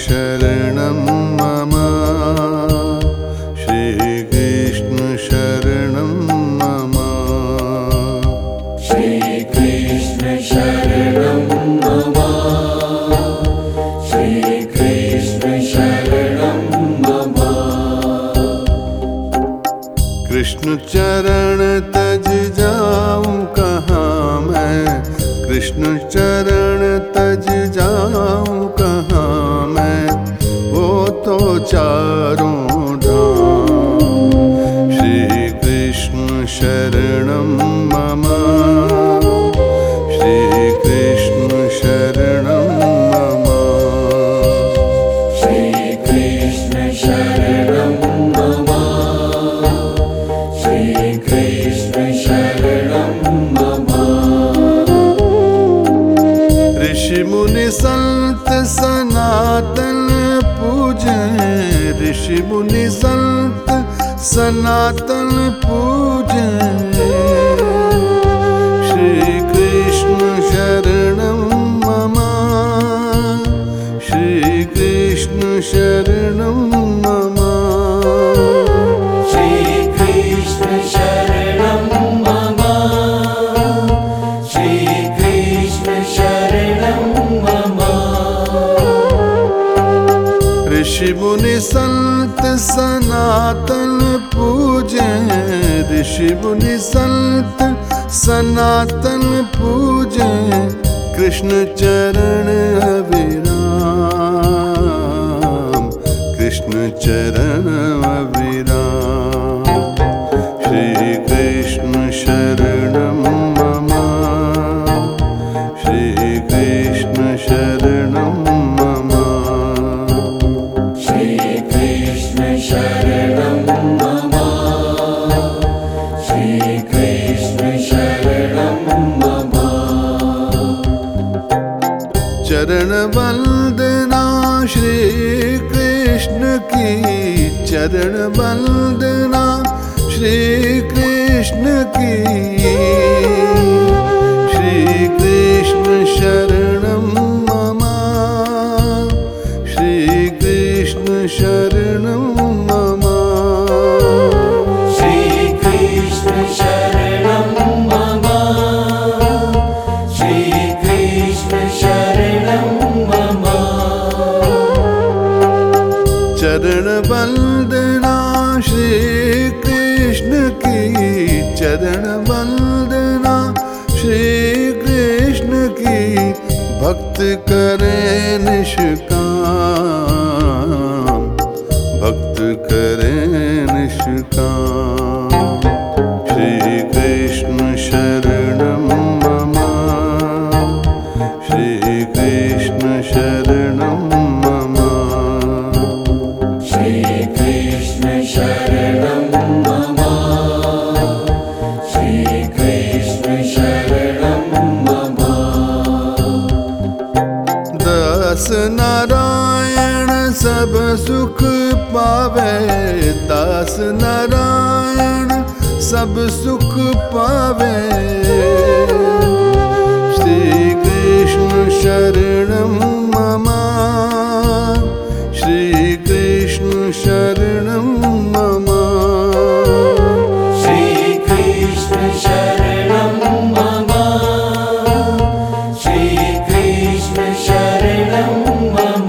शरणं मम श्रीकृष्ण शरणं मम श्रीकृष्ण शरणं मम श्रीकृष्ण शरणं मम कृष्ण चरण तज जाऊं कहाँ मैं कृष्ण चरण तज जाऊं कहाँ मैं वो तो चारों धाम श्री कृष्ण शरणं मम श्री कृष्ण शरणं मम श्रीकृष्ण शरणं मम श्रीकृष्ण शरणं मम ऋषि मुनि संत सनातन पूजे ऋषि मुनि संत सनातन पूजे श्री कृष्ण शरणं मम श्री कृष्ण शरणं मम श्रीकृष्ण शरणं मम श्रीकृष्ण शरणं मम ऋषि मुनि संत सनातन पूजे ऋषि मुनि संत सनातन पूजे कृष्ण चरण अविराम कृष्ण चरण अविराम श्री कृष्ण शरणं मम श्री कृष्ण शरणं मम श्रीकृष्ण शरणं मम श्रीकृष्ण शरणं मम चरण वंदना श्री कृष्ण की चरण वंदना श्री कृष्ण की श्री कृष्ण शरणं मम श्री कृष्ण शरणं मम श्रीकृष्ण शरणं मम श्रीकृष्ण शरणं मम चरण वंदना श्री कृष्ण की चरण वंदना श्री कृष्ण की भक्त करे निष्काम भक्त करे निष्काम श्री कृष्ण शरणं मम श्री कृष्ण शरणं मम श्रीकृष्ण शरणं मम श्रीकृष्ण शरणं मम दास नारायण सब सुख पावे दास नारायण सब सुख पावे श्री कृष्ण शरणं मम श्री कृष्ण शरणं मम श्रीकृष्ण शरणं मम श्रीकृष्ण शरणं मम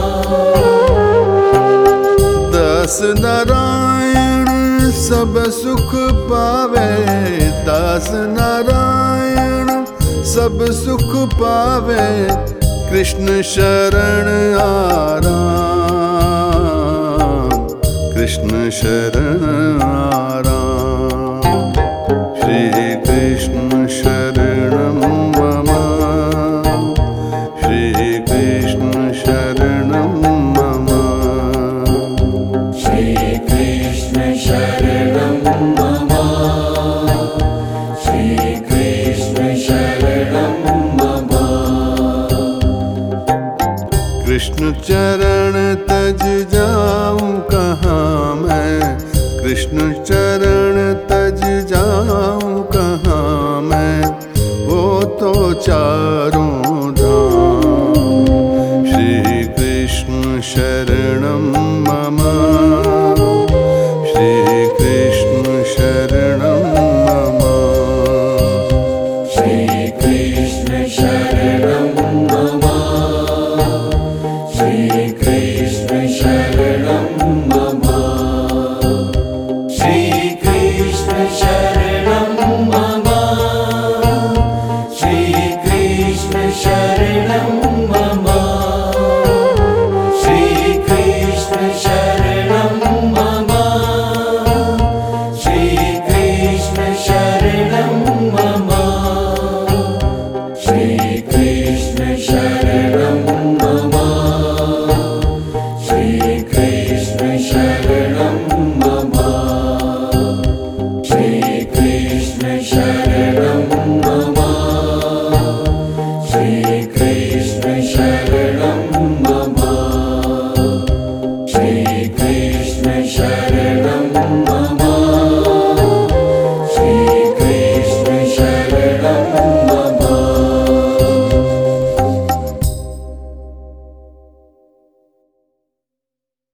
दास नारायण सब सुख पावे दास नारायण सब सुख पावे कृष्ण शरण आराम कृष्ण शरण आराम श्री कृष्ण शरणं मम श्री कृष्ण शरणं मम श्रीकृष्ण शरणं मम श्रीकृष्ण शरणं मम कृष्ण चरण तज जाऊं कहाँ मैं कृष्ण चरण तज जाऊं कहाँ मैं वो तो चार